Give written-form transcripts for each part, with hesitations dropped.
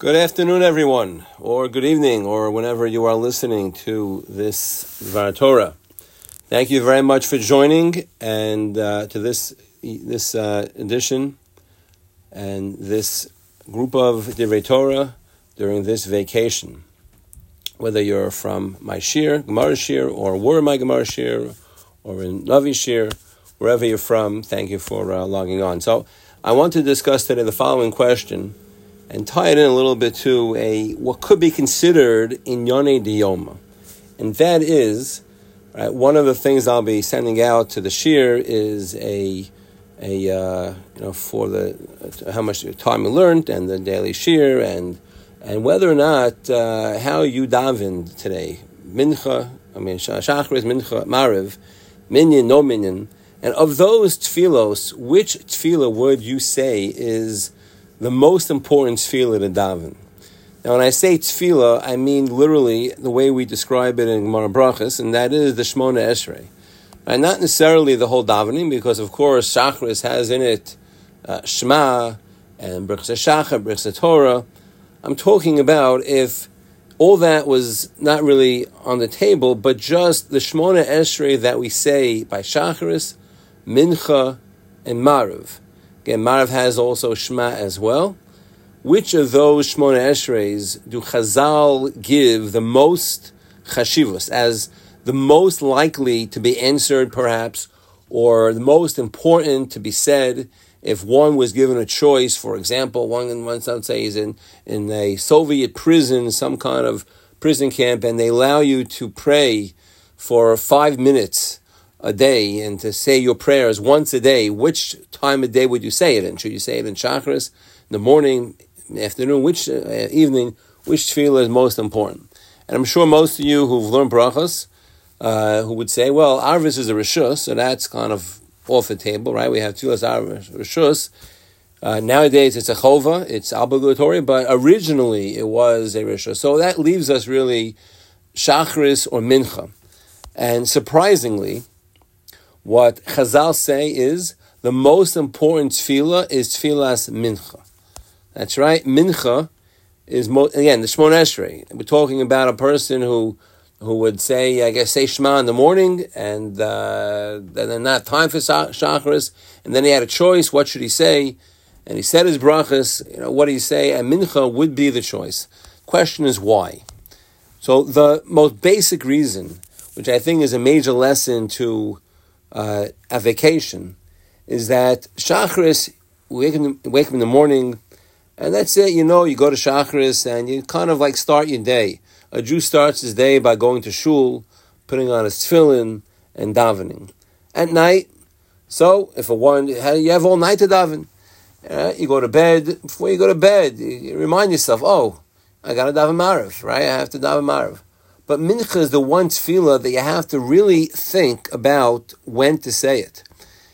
Good afternoon, everyone, or good evening, or whenever you are listening to this Dvar Torah. Thank you very much for joining and to this edition and this group of Divrei Torah during this vacation. Whether you're from my shir, Gemara shir, or were my Gemara shir, or in Navi shir, wherever you're from, thank you for logging on. So I want to discuss today the following question and tie it in a little bit to what could be considered Inyane Diyoma. And that is, right, one of the things I'll be sending out to the shir is for the how much time you learned and the daily shir and whether or not how you davened today. Mincha, Shachris, Mincha, Mariv, Minyan, no Minyan. And of those tefillos, which tefillah would you say is the most important tefillah to daven? Now, when I say tefillah, I mean literally the way we describe it in Gemara Brachos, and that is the Shmona Esrei. And not necessarily the whole davening, because of course Shachris has in it Shema and Birchas Shachar, Birchas Torah. I'm talking about if all that was not really on the table, but just the Shmona Esrei that we say by Shacharis, Mincha, and Mariv. Again, Mariv has also Shema as well. Which of those Shmona Esreis do Chazal give the most chashivus, as the most likely to be answered, perhaps, or the most important to be said if one was given a choice? For example, one let's say is in a Soviet prison, some kind of prison camp, and they allow you to pray for 5 minutes a day and to say your prayers once a day. Which time of day would you say it in? Should you say it in Shacharis, in the morning, in the afternoon, which evening, which tefillah is most important? And I'm sure most of you who've learned brachos, who would say, well, Arvis is a Rishus, so that's kind of off the table, right? We have tefillas Arvis, Rishus. Nowadays it's a chova, it's obligatory, but originally it was a Rishus. So that leaves us really Shacharis or Mincha. And surprisingly, what Chazal say is the most important tefillah is tefillas mincha. That's right. Mincha is, again, the Shmona Esrei. We're talking about a person who would say Shema in the morning, and then not time for Shacharis, and then he had a choice. What should he say? And he said his brachas. What do you say? And mincha would be the choice. Question is why. So the most basic reason, which I think is a major lesson to a vacation, is that Shacharis, wake up in the morning, and that's it. You go to Shacharis and you kind of like start your day. A Jew starts his day by going to shul, putting on his tefillin, and davening. At night, so if you have all night to daven. You go to bed. Before you go to bed, you remind yourself, I got to daven Mariv, right? I have to daven Mariv. But Mincha is the one tefillah that you have to really think about when to say it.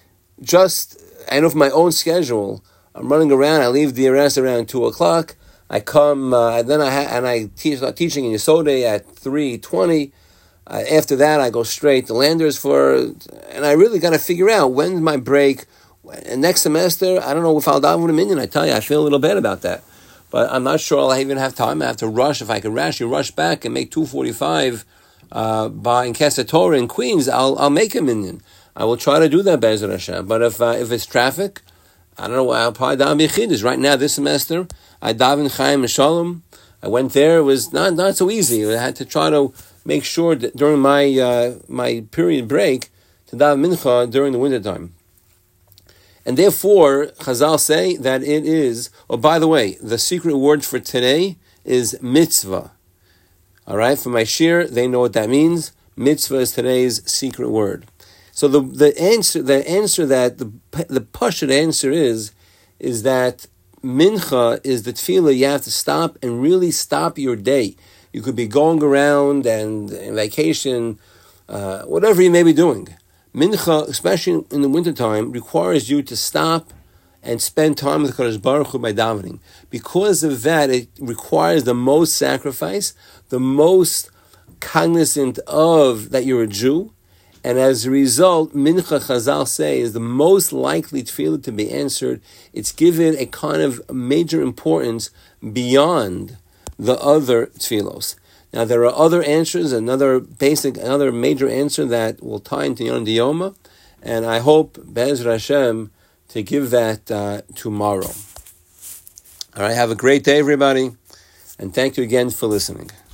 I know from my own schedule, I'm running around, I leave DRS around 2 o'clock, I come, then I start teaching in Yesodeh at 3:20. After that, I go straight to Landers and I really got to figure out when's my break. And next semester, I don't know if I'll daven with a minyan. I tell you, I feel a little bad about that. But I'm not sure I'll even have time. I have to rush. If I could rush back and make 2:45 in Kesset Torah in Queens, I'll make a minyan. I will try to do that, Be'ezrat Hashem. But if it's traffic, I don't know. I'll probably daven b'chiddush. Right now, this semester, I daven Chaim and Shalom. I went there. It was not so easy. I had to try to make sure that during my period break to daven mincha during the wintertime. And therefore, Chazal say that it is, by the way, the secret word for today is mitzvah. All right, for my shir, they know what that means. Mitzvah is today's secret word. So the answer that the pashut answer is that mincha is the tefillah you have to stop and really stop your day. You could be going around and in vacation, whatever you may be doing. Mincha, especially in the wintertime, requires you to stop and spend time with Kadosh Baruch Hu by davening. Because of that, it requires the most sacrifice, the most cognizant of that you're a Jew, And as a result, Mincha, Chazal say, is the most likely tefillah to be answered. It's given a kind of major importance beyond the other tefillos. Now, there are other answers, another major answer that will tie into Yom Diyoma, and I hope, Be'ezras Hashem, to give that tomorrow. All right, have a great day, everybody, and thank you again for listening.